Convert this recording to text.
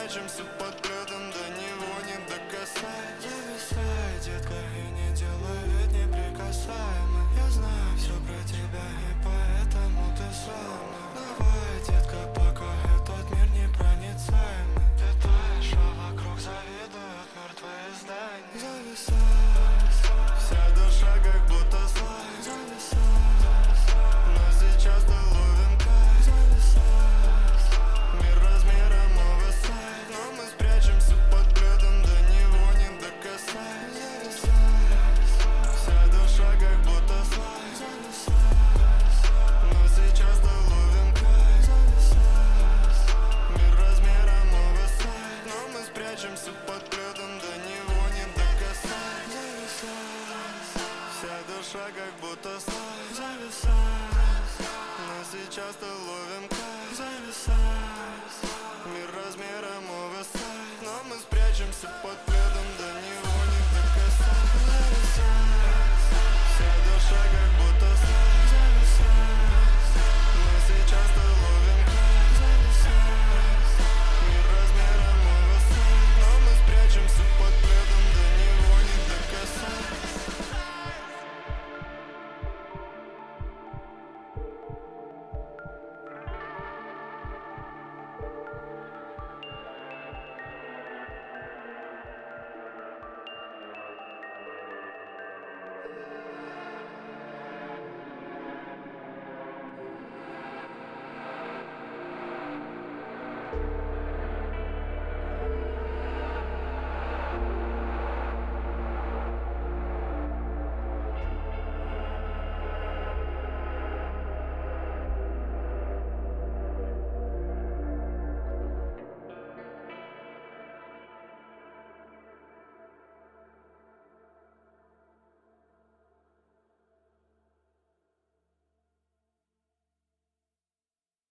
спрячемся под пледом, до него не докасай. Зависай, детка, и не делай вид неприкасаемый. Я знаю все про тебя, и поэтому ты со мной. Давай, детка, пока этот мир непроницаемый. Летаешь, а вокруг завидуют мертвые здания. Зависай, вся душа как будто слайд. Зависай, но сейчас ты ловим кайф. Зависай, мир размером оверсайз, но мы спрячемся под пледом, до него не докасай. Зависай, вся душа как будто слайд. Зависай, но сейчас ты ловим кайф. Зависай, мир размером оверсайз, но мы спрячемся под пледом, до него не докасай. Зависай, вся душа как будто слайд. Зависай, но сейчас ты ловим кайф. Зависай, мир размером оверсайз, но мы спрячемся под